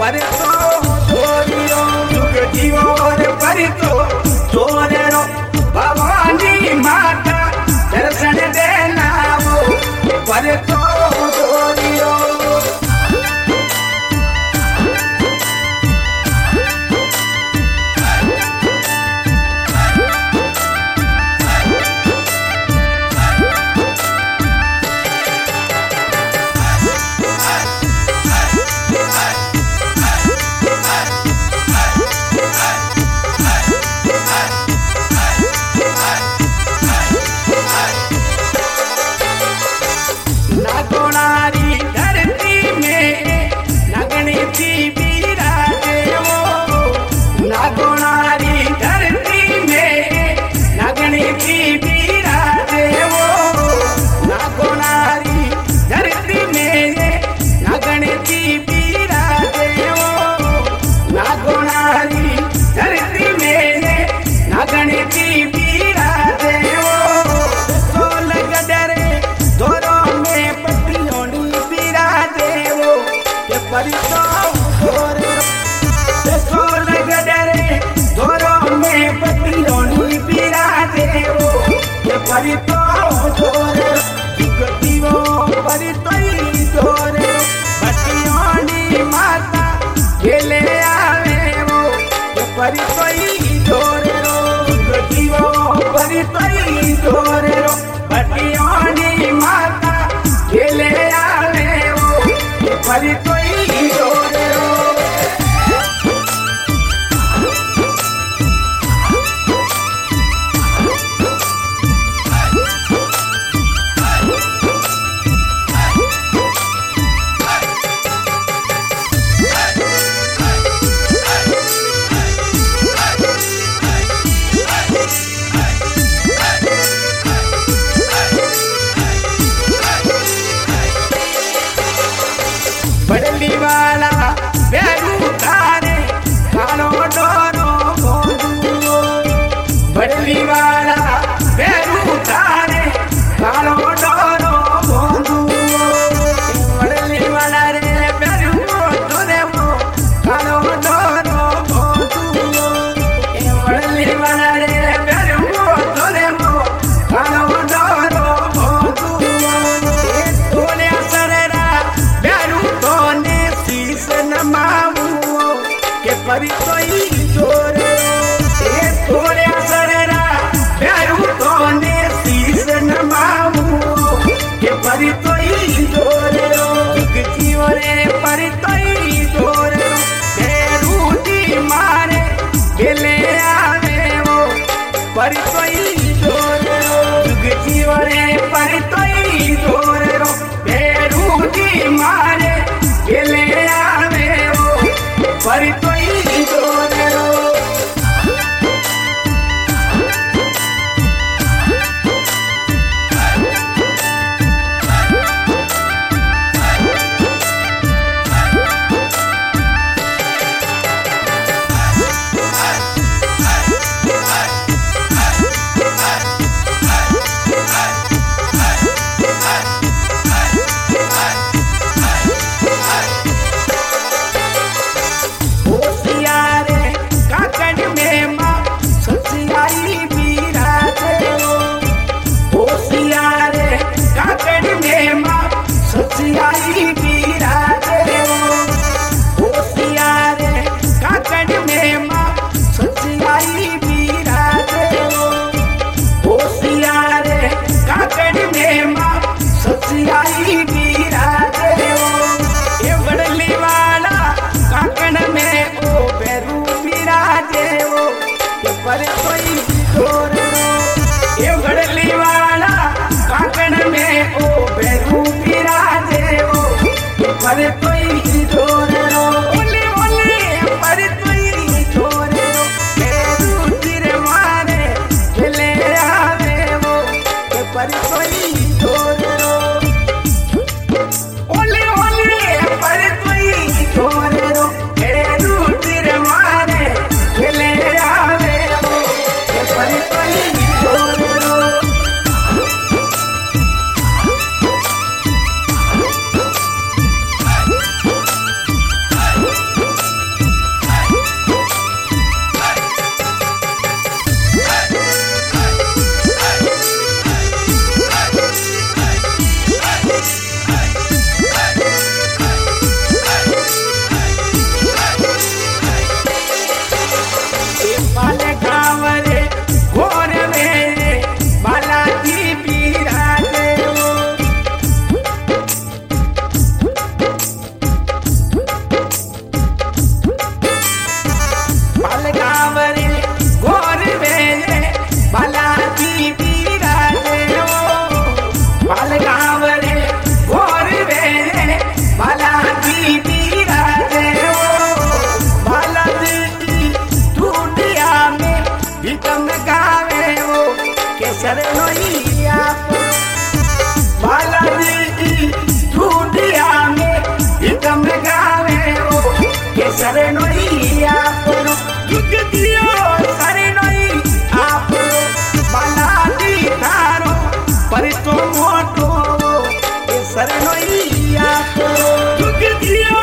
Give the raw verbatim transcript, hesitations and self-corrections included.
पर तो छोरी रो जुग जीवन पर तो छोरे रो भवानी माता दर्शन देना वो पर तो छोरी रो परितो छोरे जुग जीवो परितोई छोरे बटियोनी माता खेले आवे वो परितोई छोरे रो जुग जीवो परितोई छोरे रो बटियोनी माता खेले आवे वो परितोई छोरे रो बड़ली वाला बैरू तारे कालो डोरो बोंदू बड़ली वाला बैरू तारे कालो डोरो बोंदू बड़ली वाला रे बैरू तोरे वो कालो डोरो बोंदू बड़ली वाला रे बैरू तोरे वो कालो डोरो बोंदू ए तोले असरेरा बैरू के परितोई छोरे ए तोरे असरेरा बैरू तोने शीश नमाऊ के परितोई छोरे जुग जीवने परितोई छोरे बैरू दी मारे गेले आवे वो परितोई छोरे जुग जीवने परितोई छोरे बैरू दी मारे गेले आवे वो परितोई छोरे रो पर कोई छोरे रो ओले ओले पर कोई छोरे रो बैरू तीर मारे खेले आवे वो पर कोई छोरे रो ओले ओले पर कोई छोरे रो बैरू तीर मारे खेले आवे वो पर कोई छोरे रो शरणोइया बालाजी दुनिया में हितम गावे ओ के शरणोइया जुग दियो शरणोई आप बालाजी तारो पर तो मोटो के शरणोइया जुग दियो